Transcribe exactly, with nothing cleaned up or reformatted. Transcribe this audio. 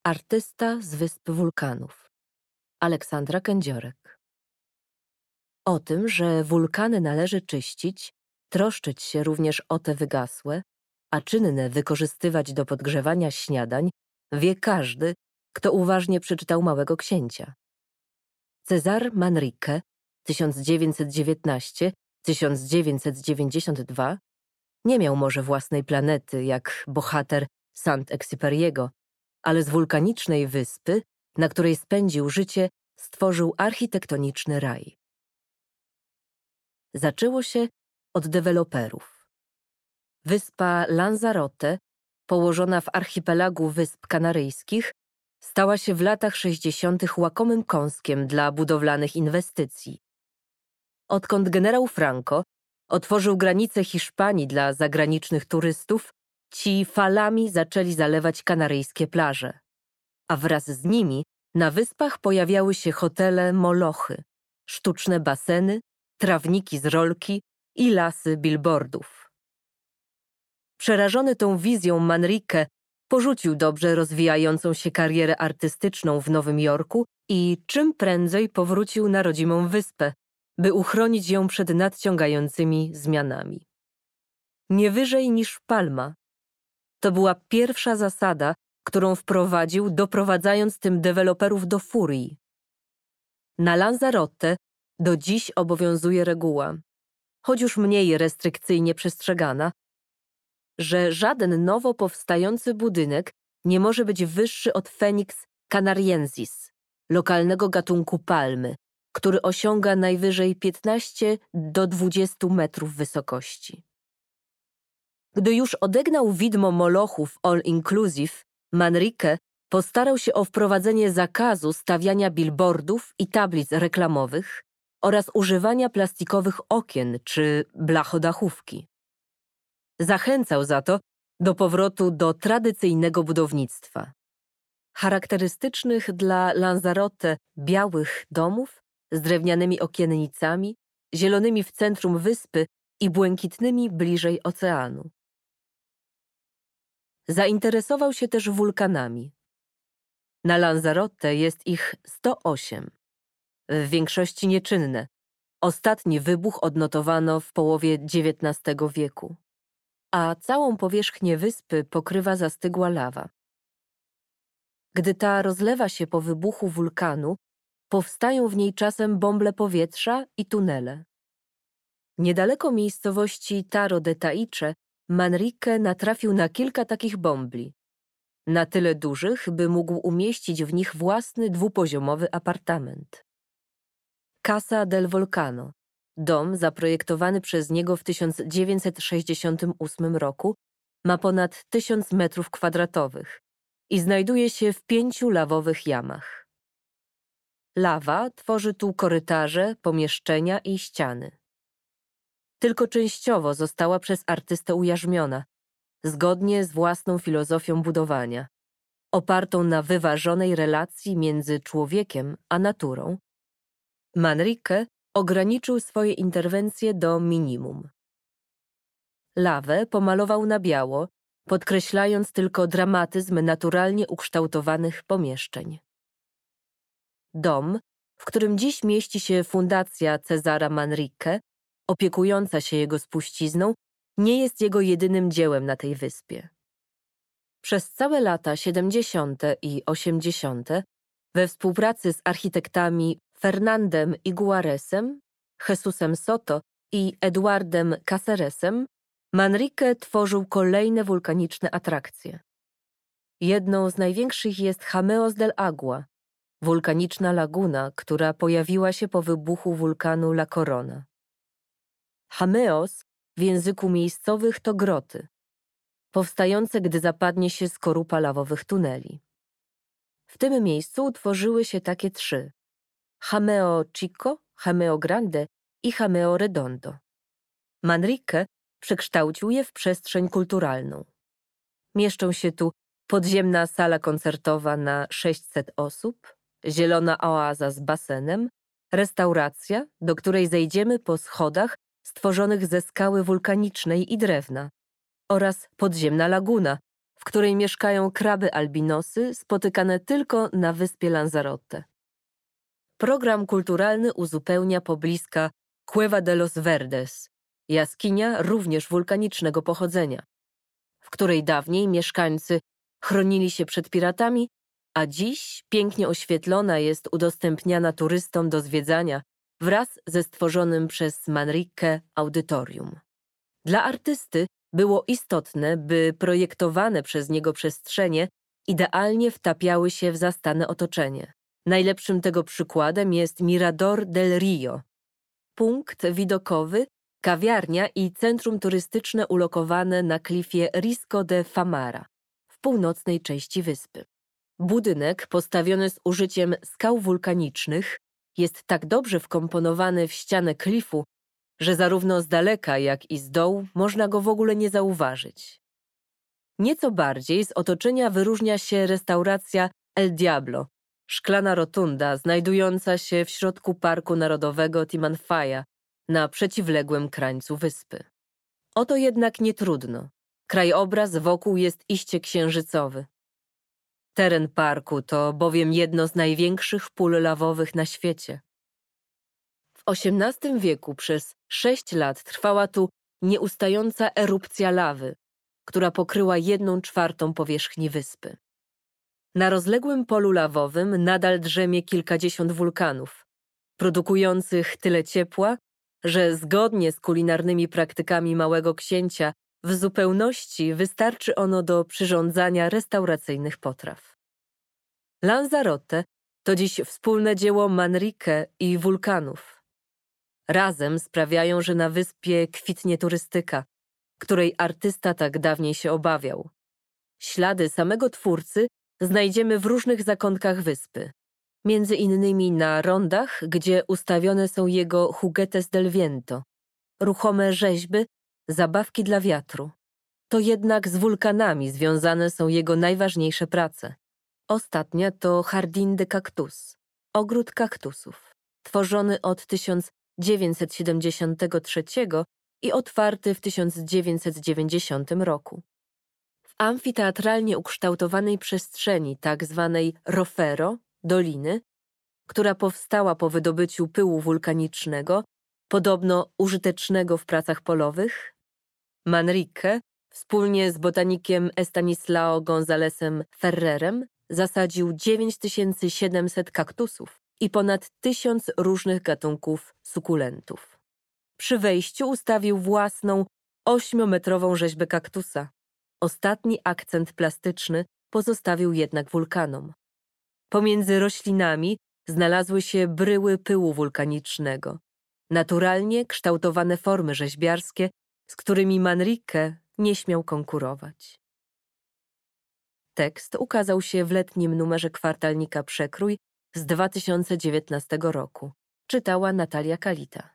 Artysta z Wysp Wulkanów. Aleksandra Kędziorek. O tym, że wulkany należy czyścić, troszczyć się również o te wygasłe, a czynne wykorzystywać do podgrzewania śniadań, wie każdy, kto uważnie przeczytał Małego Księcia. Cezar Manrique tysiąc dziewięćset dziewiętnaście do tysiąc dziewięćset dziewięćdziesiąt dwa nie miał może własnej planety jak bohater Saint-Exupéry'ego, ale z wulkanicznej wyspy, na której spędził życie, stworzył architektoniczny raj. Zaczęło się od deweloperów. Wyspa Lanzarote, położona w archipelagu Wysp Kanaryjskich, stała się w latach sześćdziesiątych łakomym kąskiem dla budowlanych inwestycji. Odkąd generał Franco otworzył granice Hiszpanii dla zagranicznych turystów, ci falami zaczęli zalewać kanaryjskie plaże, a wraz z nimi na wyspach pojawiały się hotele molochy, sztuczne baseny, trawniki z rolki i lasy billboardów. Przerażony tą wizją Manrique porzucił dobrze rozwijającą się karierę artystyczną w Nowym Jorku i czym prędzej powrócił na rodzimą wyspę, by uchronić ją przed nadciągającymi zmianami. Nie wyżej niż palma. To była pierwsza zasada, którą wprowadził, doprowadzając tym deweloperów do furii. Na Lanzarote do dziś obowiązuje reguła, choć już mniej restrykcyjnie przestrzegana, że żaden nowo powstający budynek nie może być wyższy od Phoenix canariensis, lokalnego gatunku palmy, który osiąga najwyżej piętnaście do dwudziestu metrów wysokości. Gdy już odegnał widmo molochów all inclusive, Manrique postarał się o wprowadzenie zakazu stawiania billboardów i tablic reklamowych oraz używania plastikowych okien czy blachodachówki. Zachęcał za to do powrotu do tradycyjnego budownictwa. Charakterystycznych dla Lanzarote białych domów z drewnianymi okiennicami, zielonymi w centrum wyspy i błękitnymi bliżej oceanu. Zainteresował się też wulkanami. Na Lanzarote jest ich sto osiem, w większości nieczynne. Ostatni wybuch odnotowano w połowie dziewiętnastego wieku, a całą powierzchnię wyspy pokrywa zastygła lawa. Gdy ta rozlewa się po wybuchu wulkanu, powstają w niej czasem bąble powietrza i tunele. Niedaleko miejscowości Taro de Taiche Manrique natrafił na kilka takich bąbli, na tyle dużych, by mógł umieścić w nich własny dwupoziomowy apartament. Casa del Volcano, dom zaprojektowany przez niego w tysiąc dziewięćset sześćdziesiątym ósmym roku, ma ponad tysiąc metrów kwadratowych i znajduje się w pięciu lawowych jamach. Lawa tworzy tu korytarze, pomieszczenia i ściany. Tylko częściowo została przez artystę ujarzmiona, zgodnie z własną filozofią budowania, opartą na wyważonej relacji między człowiekiem a naturą. Manrique ograniczył swoje interwencje do minimum. Lawę pomalował na biało, podkreślając tylko dramatyzm naturalnie ukształtowanych pomieszczeń. Dom, w którym dziś mieści się Fundacja Cezara Manrique, opiekująca się jego spuścizną, nie jest jego jedynym dziełem na tej wyspie. Przez całe lata siedemdziesiąte i osiemdziesiąte we współpracy z architektami Fernandem Iguaresem, Jesusem Soto i Eduardem Caceresem Manrique tworzył kolejne wulkaniczne atrakcje. Jedną z największych jest Jameos del Agua, wulkaniczna laguna, która pojawiła się po wybuchu wulkanu La Corona. Jameos w języku miejscowych to groty, powstające, gdy zapadnie się skorupa lawowych tuneli. W tym miejscu utworzyły się takie trzy: Jameo Chico, Jameo Grande i Jameo Redondo. Manrique przekształcił je w przestrzeń kulturalną. Mieszczą się tu podziemna sala koncertowa na sześćset osób, zielona oaza z basenem, restauracja, do której zejdziemy po schodach stworzonych ze skały wulkanicznej i drewna, oraz podziemna laguna, w w której mieszkają kraby albinosy spotykane tylko na wyspie Lanzarote. Program kulturalny uzupełnia pobliska Cueva de los Verdes, jaskinia również wulkanicznego pochodzenia, w której dawniej mieszkańcy chronili się przed piratami, a dziś pięknie oświetlona jest udostępniana turystom do zwiedzania wraz ze stworzonym przez Manrique audytorium. Dla artysty było istotne, by projektowane przez niego przestrzenie idealnie wtapiały się w zastane otoczenie. Najlepszym tego przykładem jest Mirador del Rio, punkt widokowy, kawiarnia i centrum turystyczne ulokowane na klifie Risco de Famara w północnej części wyspy. Budynek, postawiony z użyciem skał wulkanicznych, jest tak dobrze wkomponowany w ścianę klifu, że zarówno z daleka, jak i z dołu można go w ogóle nie zauważyć. Nieco bardziej z otoczenia wyróżnia się restauracja El Diablo, szklana rotunda znajdująca się w środku Parku Narodowego Timanfaya na przeciwległym krańcu wyspy. Oto jednak nie trudno. Krajobraz wokół jest iście księżycowy. Teren parku to bowiem jedno z największych pól lawowych na świecie. W osiemnastym wieku przez sześć lat trwała tu nieustająca erupcja lawy, która pokryła jedną czwartą powierzchni wyspy. Na rozległym polu lawowym nadal drzemie kilkadziesiąt wulkanów, produkujących tyle ciepła, że zgodnie z kulinarnymi praktykami Małego Księcia w zupełności wystarczy ono do przyrządzania restauracyjnych potraw. Lanzarote to dziś wspólne dzieło Manrique i wulkanów. Razem sprawiają, że na wyspie kwitnie turystyka, której artysta tak dawniej się obawiał. Ślady samego twórcy znajdziemy w różnych zakątkach wyspy, między innymi na rondach, gdzie ustawione są jego juguetes del viento, ruchome rzeźby, zabawki dla wiatru. To jednak z wulkanami związane są jego najważniejsze prace. Ostatnia to Jardín de Cactus, ogród kaktusów, tworzony od tysiąc dziewięćset siedemdziesiątego trzeciego i otwarty w tysiąc dziewięćset dziewięćdziesiątym roku. W amfiteatralnie ukształtowanej przestrzeni, tak zwanej Rofero, doliny, która powstała po wydobyciu pyłu wulkanicznego, podobno użytecznego w pracach polowych, Manrique wspólnie z botanikiem Estanislao Gonzálezem Ferrerem zasadził dziewięć tysięcy siedemset kaktusów i ponad tysiąc różnych gatunków sukulentów. Przy wejściu ustawił własną ośmiometrową rzeźbę kaktusa. Ostatni akcent plastyczny pozostawił jednak wulkanom. Pomiędzy roślinami znalazły się bryły pyłu wulkanicznego, naturalnie kształtowane formy rzeźbiarskie, z którymi Manrique nie śmiał konkurować. Tekst ukazał się w letnim numerze kwartalnika Przekrój z dwa tysiące dziewiętnastego roku. Czytała Natalia Kalita.